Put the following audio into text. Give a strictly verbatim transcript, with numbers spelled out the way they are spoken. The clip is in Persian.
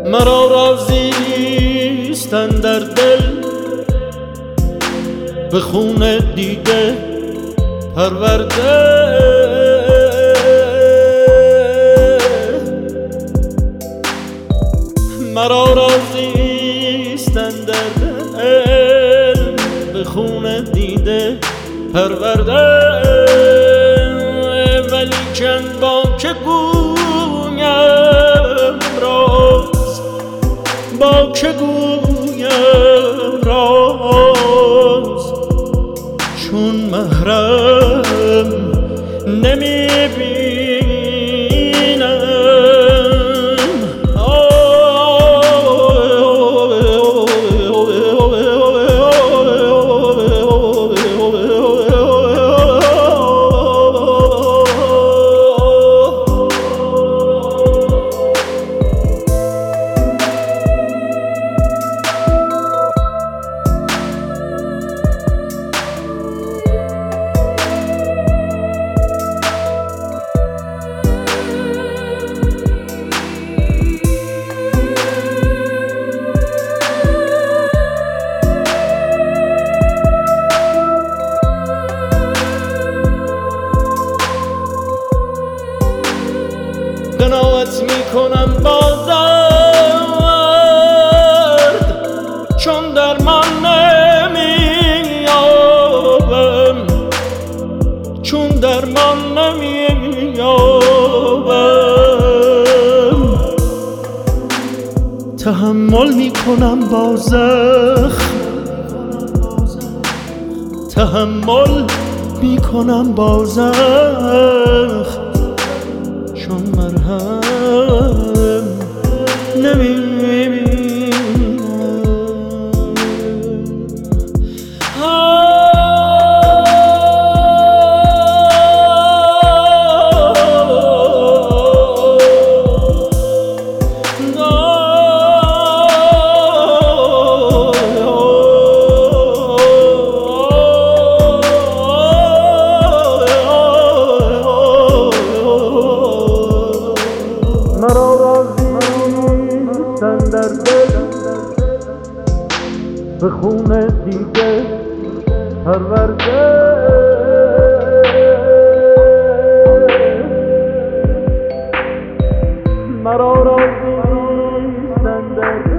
مرا رازیستن در دل به خون دیده پرورده. مرا رازیستن در دل به خون دیده پرورده. ولیکن با که گویم راز، با که گویم راز، چون محرم نمیبینم. قناعت می کنم با درد، چون درمان نمی یابم، چون درمان نمی یابم. تحمل می کنم با زخم، تحمل می کنم با زخم، چون مرهم نمیبینم. مرا رازیستن در دل به خون دیده پرورده. مرا رازیستن در